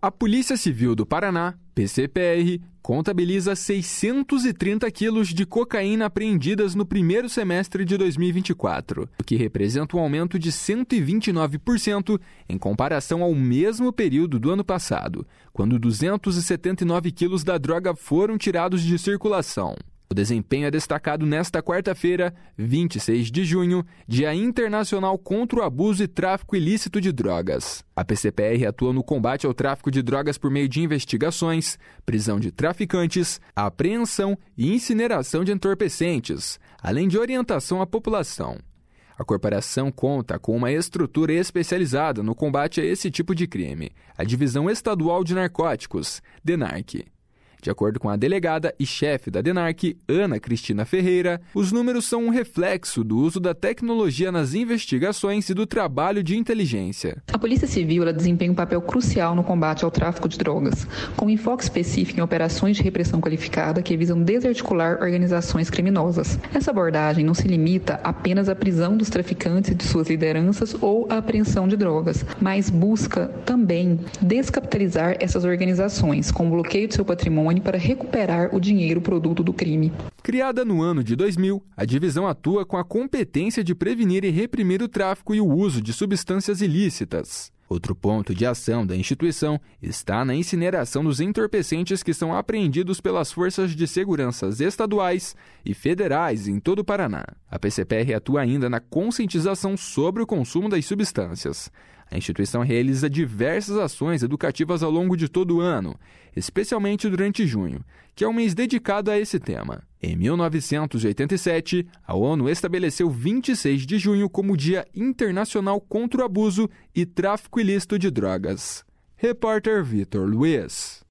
A Polícia Civil do Paraná, PCPR, contabiliza 630 quilos de cocaína apreendidas no primeiro semestre de 2024, o que representa um aumento de 129% em comparação ao mesmo período do ano passado, quando 279 quilos da droga foram tirados de circulação. O desempenho é destacado nesta quarta-feira, 26 de junho, Dia Internacional contra o Abuso e Tráfico Ilícito de Drogas. A PCPR atua no combate ao tráfico de drogas por meio de investigações, prisão de traficantes, apreensão e incineração de entorpecentes, além de orientação à população. A corporação conta com uma estrutura especializada no combate a esse tipo de crime, a Divisão Estadual de Narcóticos, DENARC. De acordo com a delegada e chefe da DENARC, Ana Cristina Ferreira, os números são um reflexo do uso da tecnologia nas investigações e do trabalho de inteligência. A Polícia Civil desempenha um papel crucial no combate ao tráfico de drogas, com enfoque específico em operações de repressão qualificada que visam desarticular organizações criminosas. Essa abordagem não se limita apenas à prisão dos traficantes e de suas lideranças ou à apreensão de drogas, mas busca também descapitalizar essas organizações com o bloqueio de seu patrimônio para recuperar o dinheiro produto do crime. Criada no ano de 2000, a divisão atua com a competência de prevenir e reprimir o tráfico e o uso de substâncias ilícitas. Outro ponto de ação da instituição está na incineração dos entorpecentes que são apreendidos pelas forças de segurança estaduais e federais em todo o Paraná. A PCPR atua ainda na conscientização sobre o consumo das substâncias. A instituição realiza diversas ações educativas ao longo de todo o ano, especialmente durante junho, que é um mês dedicado a esse tema. Em 1987, a ONU estabeleceu 26 de junho como Dia Internacional contra o Abuso e Tráfico Ilícito de Drogas. Repórter Vitor Luiz.